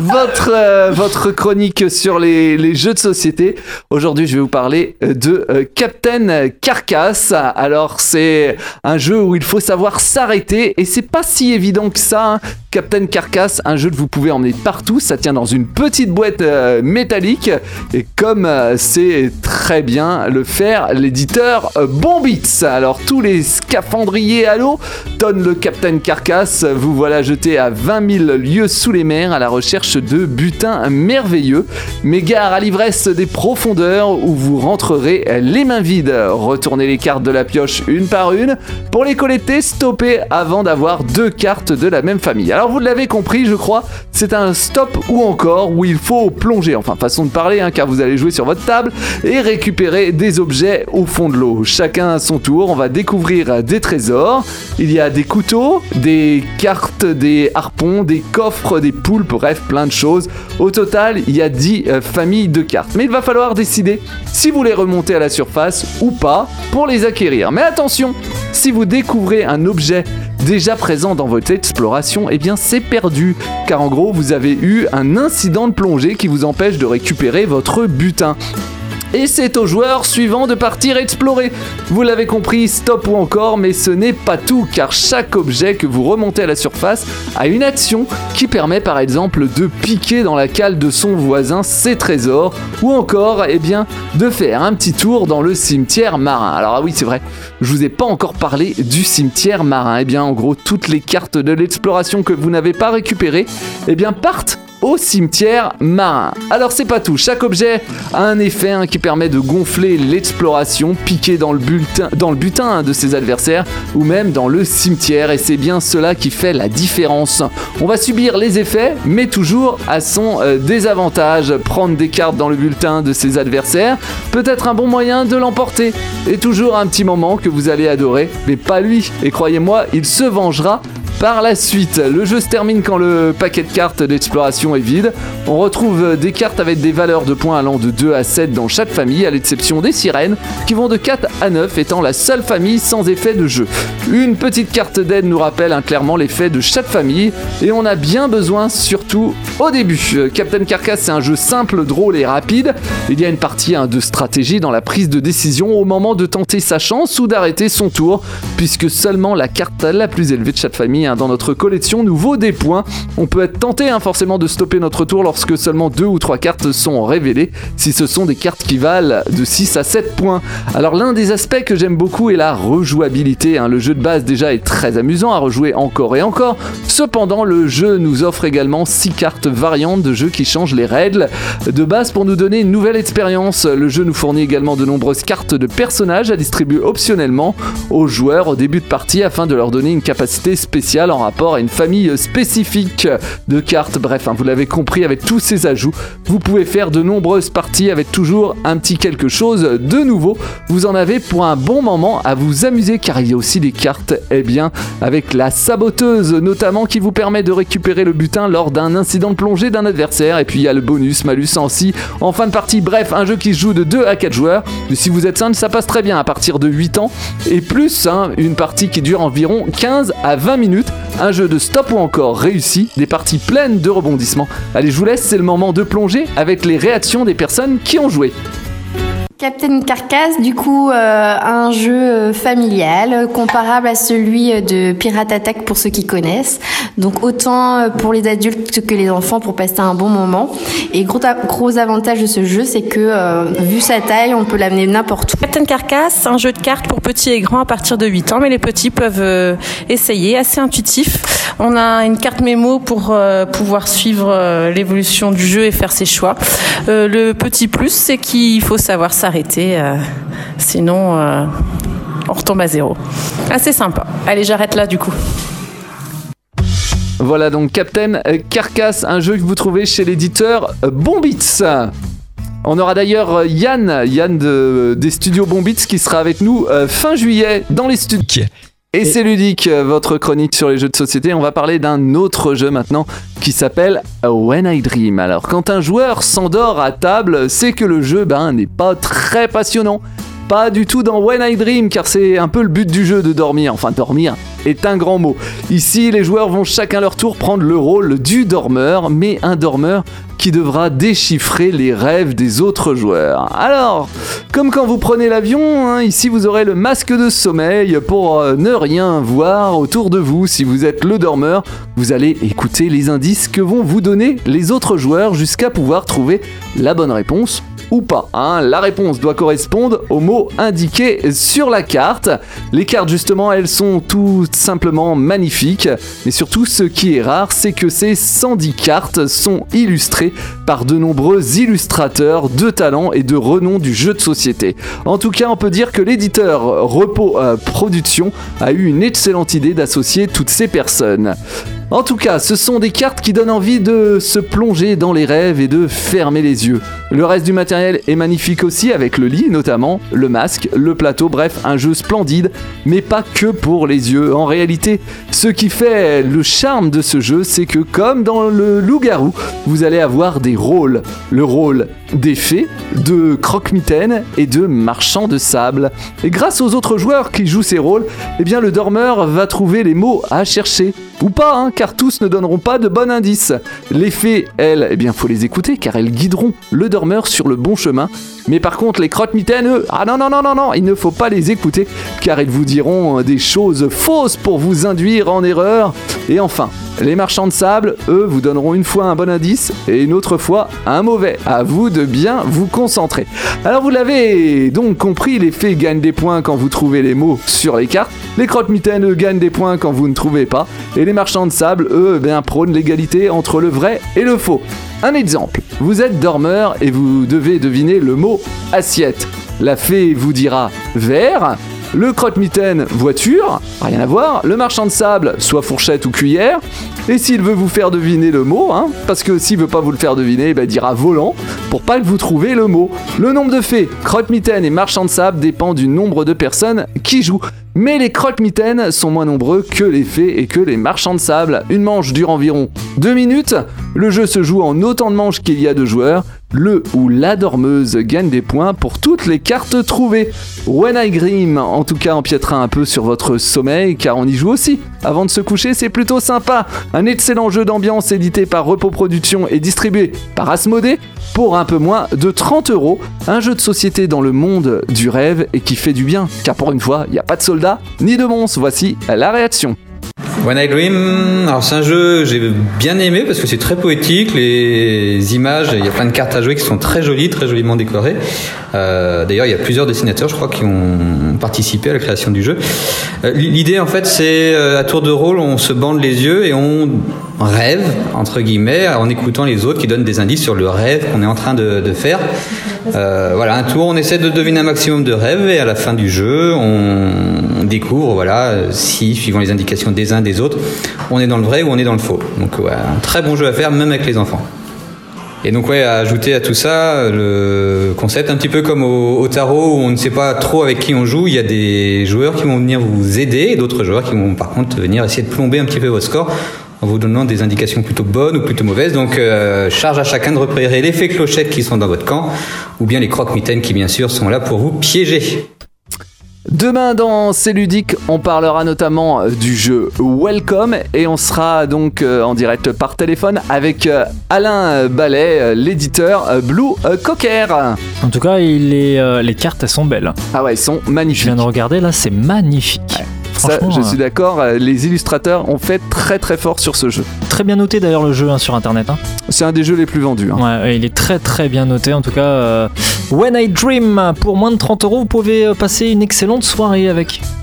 votre chronique sur les jeux de société. Aujourd'hui, je vais vous parler de Captain Carcass. Alors, c'est un jeu où il faut savoir s'arrêter et c'est pas si évident que ça. Captain Carcass, un jeu que vous pouvez emmener partout. Ça tient dans une petite boîte métallique et comme c'est très bien le faire l'éditeur Bombits. Alors, tous les scaphandriers à l'eau donnent le Captain Carcass. Vous voilà jeté à 20 000 lieues sous les mers à la recherche de butins merveilleux. Mais gare à l'ivresse des profondeurs où vous rentrerez les mains vides. Retournez les cartes de la pioche une par une. Pour les collecter, stoppez avant d'avoir 2 cartes de la même famille. Alors vous l'avez compris, je crois, c'est un stop ou encore où il faut plonger, enfin façon de parler, car vous allez jouer sur votre table et récupérer des objets au fond de l'eau. Chacun à son tour, on va découvrir des trésors. Il y a des couteaux, des cartes, des harpons, des coffres, des poules, bref, plein de choses. Au total, il y a 10 familles de cartes. Mais il va falloir décider si vous les remontez à la surface ou pas pour les acquérir. Mais attention, si vous découvrez un objet déjà présent dans votre exploration, eh bien c'est perdu, car en gros vous avez eu un incident de plongée qui vous empêche de récupérer votre butin. Et c'est au joueur suivant de partir explorer. Vous l'avez compris, stop ou encore, mais ce n'est pas tout, car chaque objet que vous remontez à la surface a une action qui permet par exemple de piquer dans la cale de son voisin ses trésors, ou encore, eh bien, de faire un petit tour dans le cimetière marin. Alors ah oui, c'est vrai, je vous ai pas encore parlé du cimetière marin. Eh bien, en gros, toutes les cartes de l'exploration que vous n'avez pas récupérées, eh bien, partent au cimetière marin. Alors c'est pas tout, chaque objet a un effet qui permet de gonfler l'exploration, piquer dans le butin de ses adversaires ou même dans le cimetière, et c'est bien cela qui fait la différence. On va subir les effets mais toujours à son désavantage. Prendre des cartes dans le butin de ses adversaires peut être un bon moyen de l'emporter, et toujours un petit moment que vous allez adorer, mais pas lui, et croyez-moi, il se vengera par la suite. Le jeu se termine quand le paquet de cartes d'exploration est vide. On retrouve des cartes avec des valeurs de points allant de 2 à 7 dans chaque famille, à l'exception des sirènes qui vont de 4 à 9, étant la seule famille sans effet de jeu. Une petite carte d'aide nous rappelle clairement l'effet de chaque famille, et on a bien besoin surtout au début. Captain Carcass, c'est un jeu simple, drôle et rapide. Il y a une partie de stratégie dans la prise de décision au moment de tenter sa chance ou d'arrêter son tour, puisque seulement la carte la plus élevée de chaque famille dans notre collection nous vaut des points. On peut être tenté forcément de stopper notre tour lorsque seulement 2 ou 3 cartes sont révélées, si ce sont des cartes qui valent de 6 à 7 points. Alors l'un des aspects que j'aime beaucoup est la rejouabilité. Le jeu de base déjà est très amusant à rejouer encore et encore. Cependant, le jeu nous offre également 6 cartes variantes de jeu qui changent les règles de base pour nous donner une nouvelle expérience. Le jeu nous fournit également de nombreuses cartes de personnages à distribuer optionnellement aux joueurs au début de partie afin de leur donner une capacité spéciale en rapport à une famille spécifique de cartes. Bref, vous l'avez compris, avec tous ces ajouts, vous pouvez faire de nombreuses parties avec toujours un petit quelque chose de nouveau. Vous en avez pour un bon moment à vous amuser, car il y a aussi des cartes, avec la saboteuse notamment, qui vous permet de récupérer le butin lors d'un incident de plongée d'un adversaire, et puis il y a le bonus, malus en fin de partie. Bref, un jeu qui se joue de 2 à 4 joueurs, mais si vous êtes 5, ça passe très bien à partir de 8 ans, et plus, une partie qui dure environ 15 à 20 minutes. Un jeu de stop ou encore réussi, des parties pleines de rebondissements. Allez, je vous laisse, c'est le moment de plonger avec les réactions des personnes qui ont joué. Captain Carcass, du coup, un jeu familial comparable à celui de Pirate Attack pour ceux qui connaissent. Donc autant pour les adultes que les enfants pour passer un bon moment. Et gros avantage de ce jeu, c'est que vu sa taille, on peut l'amener n'importe où. Captain Carcass, un jeu de cartes pour petits et grands à partir de 8 ans, mais les petits peuvent essayer, assez intuitif. On a une carte mémo pour pouvoir suivre l'évolution du jeu et faire ses choix. Le petit plus, c'est qu'il faut savoir s'arrêter, sinon on retombe à zéro. Assez sympa. Allez, j'arrête là du coup. Voilà donc Captain Carcass, un jeu que vous trouvez chez l'éditeur Bombits. On aura d'ailleurs Yann des studios Bombits qui sera avec nous fin juillet dans les studios. Et c'est Ludique, votre chronique sur les jeux de société. On va parler d'un autre jeu maintenant qui s'appelle When I Dream. Alors quand un joueur s'endort à table, c'est que le jeu n'est pas très passionnant. Pas du tout dans When I Dream, car c'est un peu le but du jeu de dormir. Enfin, dormir est un grand mot. Ici, les joueurs vont chacun leur tour prendre le rôle du dormeur, mais un dormeur qui devra déchiffrer les rêves des autres joueurs. Alors, comme quand vous prenez l'avion, ici vous aurez le masque de sommeil pour ne rien voir autour de vous. Si vous êtes le dormeur, vous allez écouter les indices que vont vous donner les autres joueurs jusqu'à pouvoir trouver la bonne réponse ou pas. La réponse doit correspondre aux mots indiqués sur la carte. Les cartes, justement, elles sont tout simplement magnifiques. Mais surtout, ce qui est rare, c'est que ces 110 cartes sont illustrées par de nombreux illustrateurs de talent et de renom du jeu de société. En tout cas, on peut dire que l'éditeur Repos Production a eu une excellente idée d'associer toutes ces personnes. En tout cas, ce sont des cartes qui donnent envie de se plonger dans les rêves et de fermer les yeux. Le reste du matériel est magnifique aussi, avec le lit notamment, le masque, le plateau, bref, un jeu splendide, mais pas que pour les yeux. En réalité, ce qui fait le charme de ce jeu, c'est que comme dans le Loup-garou, vous allez avoir des rôles. Le rôle des fées, de croque-mitaine et de marchand de sable. Et grâce aux autres joueurs qui jouent ces rôles, eh bien le dormeur va trouver les mots à chercher. Ou pas, car tous ne donneront pas de bon indice. Les fées, elles, eh bien faut les écouter car elles guideront le dormeur sur le bon chemin. Mais par contre, les croque-mitaines, eux, non, il ne faut pas les écouter car ils vous diront des choses fausses pour vous induire en erreur. Et enfin, les marchands de sable, eux, vous donneront une fois un bon indice et une autre fois un mauvais. À vous de bien vous concentrer. Alors vous l'avez donc compris, les fées gagnent des points quand vous trouvez les mots sur les cartes. Les croque-mitaines, eux, gagnent des points quand vous ne trouvez pas. Et les marchands de sable, eux, prônent l'égalité entre le vrai et le faux. Un exemple, vous êtes dormeur et vous devez deviner le mot assiette. La fée vous dira verre, le croque-mitaine voiture, rien à voir, le marchand de sable soit fourchette ou cuillère, et s'il veut vous faire deviner le mot, parce que s'il veut pas vous le faire deviner, il dira volant, pour pas que vous trouviez le mot. Le nombre de fées, croque-mitaine et marchand de sable dépend du nombre de personnes qui jouent. Mais les croque-mitaines sont moins nombreux que les fées et que les marchands de sable. Une manche dure environ 2 minutes. Le jeu se joue en autant de manches qu'il y a de joueurs. Le ou la dormeuse gagne des points pour toutes les cartes trouvées. When I Dream, en tout cas, empiétera un peu sur votre sommeil car on y joue aussi. Avant de se coucher, c'est plutôt sympa. Un excellent jeu d'ambiance édité par Repos Production et distribué par Asmodée pour un peu moins de 30€. Un jeu de société dans le monde du rêve et qui fait du bien car pour une fois, il n'y a pas de soldats ni de monstres. Voici la réaction. When I Dream, alors c'est un jeu que j'ai bien aimé parce que c'est très poétique, les images, il y a plein de cartes à jouer qui sont très jolies, très joliment décorées. D'ailleurs, il y a plusieurs dessinateurs, je crois, qui ont participé à la création du jeu. L'idée, en fait, c'est à tour de rôle, on se bande les yeux et on rêve, entre guillemets, en écoutant les autres qui donnent des indices sur le rêve qu'on est en train de faire. Voilà, un tour, on essaie de deviner un maximum de rêves et à la fin du jeu, on découvre, voilà, si, suivant les indications des uns des autres, on est dans le vrai ou on est dans le faux. Donc, ouais, un très bon jeu à faire, même avec les enfants. Et donc, ouais, à ajouter à tout ça, le concept, un petit peu comme au tarot, où on ne sait pas trop avec qui on joue, il y a des joueurs qui vont venir vous aider et d'autres joueurs qui vont, par contre, venir essayer de plomber un petit peu votre score en vous donnant des indications plutôt bonnes ou plutôt mauvaises. Donc, charge à chacun de repérer les fées clochettes qui sont dans votre camp, ou bien les croque-mitaines qui, bien sûr, sont là pour vous piéger. Demain dans C'est Ludique, on parlera notamment du jeu Welcome et on sera donc en direct par téléphone avec Alain Ballet, l'éditeur Blue Cocker. En tout cas, les cartes, elles sont belles. Ah ouais, elles sont magnifiques. Je viens de regarder, là, c'est magnifique. Ouais. Ça, je suis d'accord, les illustrateurs ont fait très très fort sur ce jeu. Très bien noté d'ailleurs le jeu sur internet. C'est un des jeux les plus vendus. Ouais, il est très très bien noté. En tout cas, When I Dream, pour moins de 30€, vous pouvez passer une excellente soirée avec.